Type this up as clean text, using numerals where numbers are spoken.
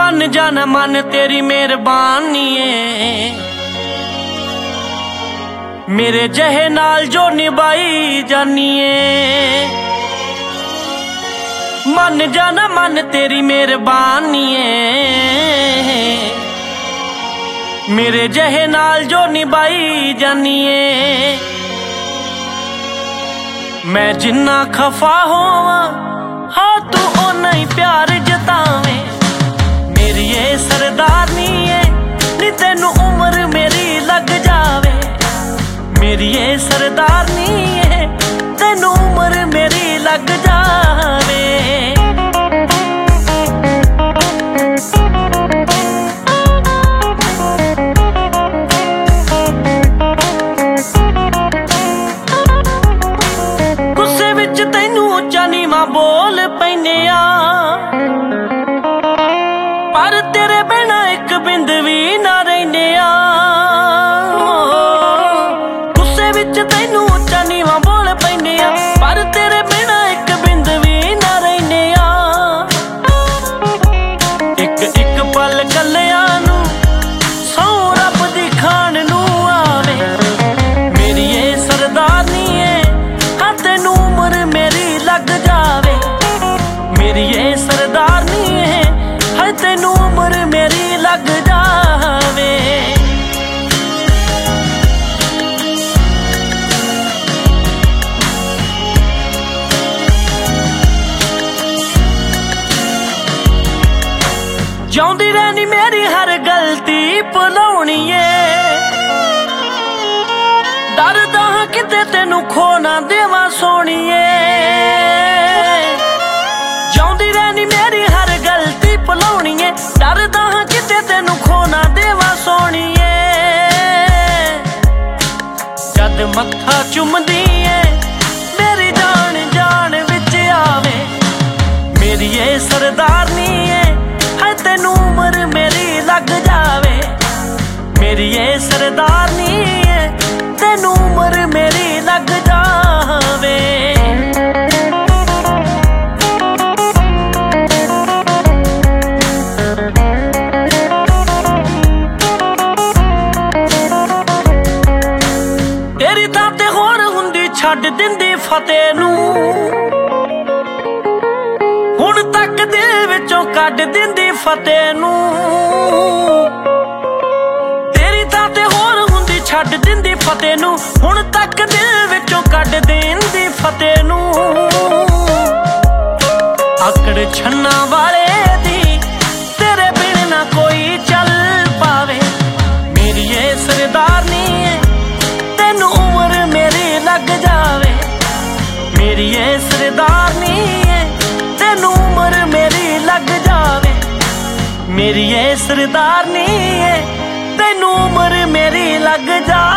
मन जाना मन तेरी मेहरबानी है, मेरे जहे नाल जो निभाई जानी है। मन जाना मन तेरी मेहरबानी है, मेरे जहे नाल जो निभाई जानी है। मैं जिन्ना खफा होवां हाँ तू ओना ही प्यार जतावे। मेरी ये सरदारनी है नी तेनू उम्र मेरी लग जावे। मेरी ये सरदारनी है तेनू उम्र मेरी लग जावे। गुस्से विच तैनू उच्चा नीवां बोल पैने आ, पर तेरे बिना एक बिंद भी ना रहिने आ। गुस्से विच तैनू उच्चा नीवां बोल पैने आ, पर तेरे बिना एक बिंद भी ना रहिने आ। एक एक पल कल्लिया नू सौ रब दी खान नू आवे। मेरी ये सरदारनी है हाँ तेनू उम्र मेरी लग जावे। मेरी ये सरदारनी है हाँ तेनू उम्र मेरी लग जावे। जिउंदी रहनी मेरी हर गलती भुलाउणी है, डरदा हां किते तेनू खो ना देवां सोहणीए। जिउंदी रहनी मेरी हर गलती भुलाउणी है, डरदा हां किते तेनू खो ना देवां सोहणीए। जद मत्था चुमदी है मेरी जान जान विच आवे। मेरी ये सरदारनी है हाय तेनू उम्र मेरी लग जावे। मेरी ये सरदारनी है तेनू उम्र मेरी लग जावे। तेरी तां ते होर हुंदी छड्ड दिंदी फतेह नू, हुण तक दिल विचों कढ दिंदी फतेह नू। तेरी तां ते होर हुंदी छड्ड दिंदी फतेह नू, हुण तक दिल विचों कढ दिंदी फतेह नू। आकड़ छन्ना वाले दी तेरे बिन ना कोई चल पावे। मेरी ये सरदारनी है तेनू उम्र मेरी लग जावे। मेरी ये सरदारनी है तेनू उम्र मेरी लग जावे। मेरी ये सरदारनी है तेनू उम्र मेरी लग जावे।